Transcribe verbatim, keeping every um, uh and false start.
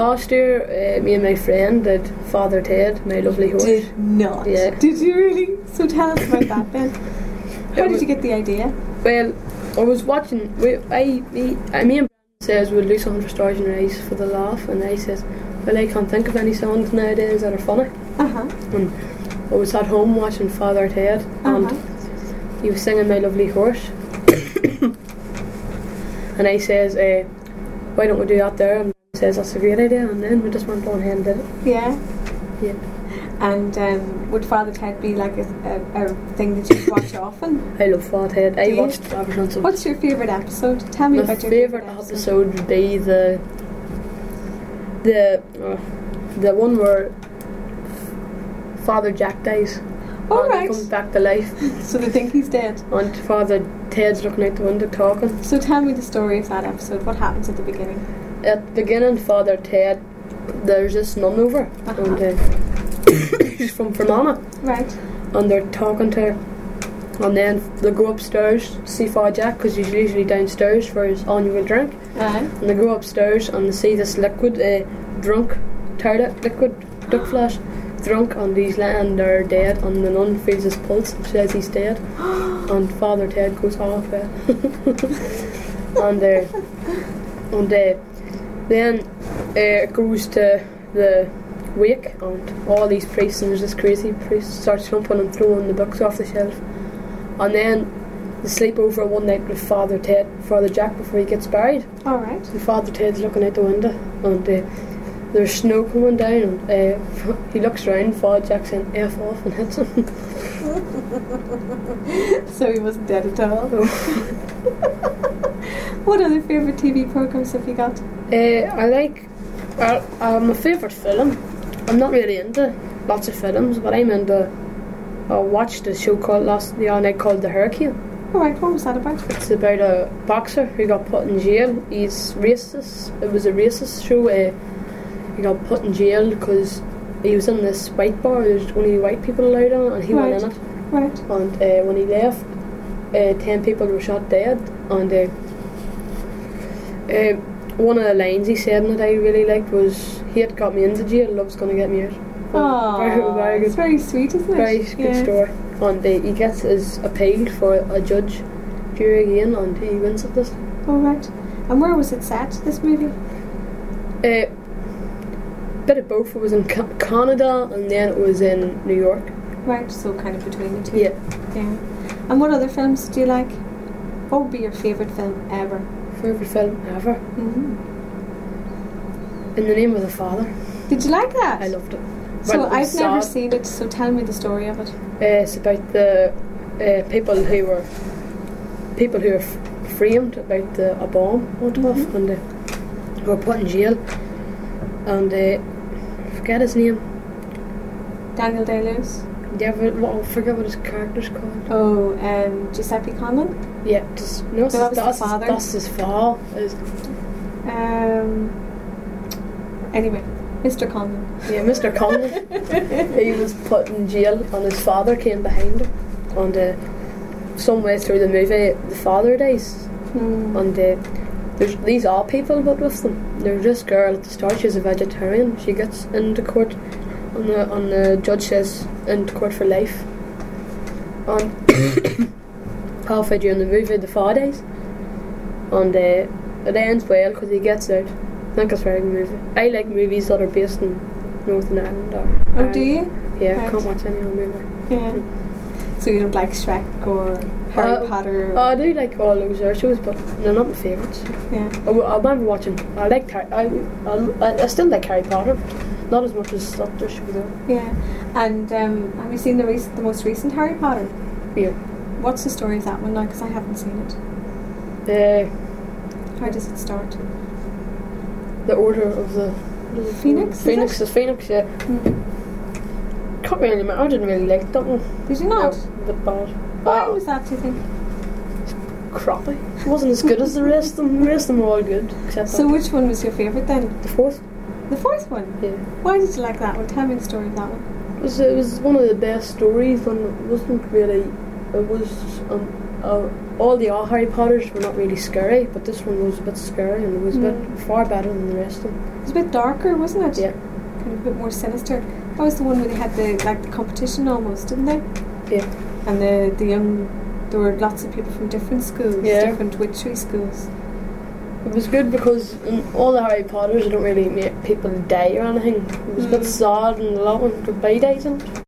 Last year, uh, me and my friend did Father Ted, My Lovely Horse. Did not. Yeah. Did you really? So tell us about that then. How did you get the idea? Well, I was watching. We, I, me, I, me and Brandon says we'll do something for Stars and Rise for the laugh, and I says, well, I can't think of any songs nowadays that are funny. Uh huh. And I was at home watching Father Ted, and uh-huh. he was singing My Lovely Horse. And I says, uh, why don't we do that there? And he says, that's a great idea. And then we just went on ahead and did it. Yeah. Yeah. And um, would Father Ted be like a, a, a thing that you watch often? I love Father Ted. I Do you? watched ever since. What's your favourite episode? Tell me My about your favourite favourite episode. episode would be the the uh, the one where Father Jack dies. Oh, and right. he comes back to life. So they think he's dead. And Father Ted's looking out the window talking. So tell me the story of that episode. What happens at the beginning? At the beginning, Father Ted, there's this nun over, Uh-huh. and uh, she's from Fermanagh, Right. and they're talking to her. And then they go upstairs to see Father Jack, because he's usually downstairs for his annual drink. Uh-huh. And they go upstairs and they see this liquid, uh, drunk, tired liquid, duck flash, drunk, and he's laying there dead, and the nun feels his pulse and says he's dead. And Father Ted goes off there. and uh, and uh, then uh, it goes to the wake, and all these priests, and there's this crazy priest starts jumping and throwing the books off the shelf. And then they sleep over one night with Father Ted, Father Jack, before he gets buried. All right. And Father Ted's looking out the window, and uh, there's snow coming down, and uh, he looks around, Father Jack saying F off, and hits him. So he wasn't dead at all. What other favourite T V programmes have you got? Uh, I like, uh, uh, my favourite film, I'm not really into lots of films, but I'm into, I watched a show called last the other night called The Hurricane. Alright, what was that about? It's about a boxer who got put in jail. He's racist. It was a racist show. Uh, he got put in jail because he was in this white bar. There's only white people allowed on it, and he Right. went in it. Right. And uh, when he left, uh, ten people were shot dead. And uh, uh, one of the lines he said in it I really liked was, "Hate got me into jail, love's gonna get me out." Oh, very, very good. it's very sweet, isn't it? Very good Yeah. story. And uh, he gets his appeal for a judge jury again, and he wins it this time. All right. And where was it set, this movie? Uh, bit of both. It was in Ca- Canada, and then it was in New York. Right, so kind of between the two. Yeah. Yeah. And what other films do you like? What would be your favourite film ever? Favorite film ever. Mm-hmm. In the Name of the Father. Did you like that? I loved it. So Well, it was I've never sad. seen it, so tell me the story of it. Uh, it's about the uh, people who were people who were f- framed about the a bomb went off, Mhm. and they were put in jail. And uh, I forget his name. Daniel Day-Lewis. Do you ever, well, I forget what his character's called. Oh, um, Giuseppe Conlon. Yeah, just no. So that was the that's, father? that's his father. Is- Um. Anyway, Mister Conlon. Yeah, Mister Conlon. He was put in jail, and his father came behind him. And uh, some way through the movie, the father dies. Hmm. And uh, there's these are people, but with them, there's this girl at the start. She's a vegetarian. She gets into court, and the and the judge says into court for life. And halfway during the movie, the father dies, and uh, it ends well because he gets out. I think it's a very good movie. I like movies that are based in Northern Ireland. Or Oh, Ireland. do you? Yeah, I Right. can't watch any other movie. Yeah. So you don't like Shrek or Harry Uh, Potter? Oh, I do like all those other shows, but they're not my favourites. Yeah. I, I remember watching. I liked. Har- I, I I still like Harry Potter, not as much as other shows. Though. Yeah. And um, have you seen the rec- the most recent Harry Potter? Yeah. What's the story of that one now? Because I haven't seen it. The How does it start? the Order of the Phoenix, is Phoenix, it? the Phoenix. Yeah. Hmm. Can't really remember. I didn't really like that one. Did you not? No, a bit bad. Why Ah, was that, do you think? crappy. It wasn't as good as the rest of them. The rest of them were all good, except So that. which one was your favourite then? The fourth. The fourth one? Yeah. Why did you like that one? Tell me the story of that one. It was, it was one of the best stories, and it wasn't really. It was um, uh, all the other Harry Potters were not really scary, but this one was a bit scary, and it was a Mm. bit far better than the rest of them. Was a bit darker, wasn't it? Yeah. Kind of a bit more sinister. That was the one where they had the like the competition almost, didn't they? Yeah. And the the young, there were lots of people from different schools, Yeah. different witchery schools. It was good because in all the Harry Potters, you don't really make people die or anything. It was a bit Mm. sad and a lot of goodbye days in it.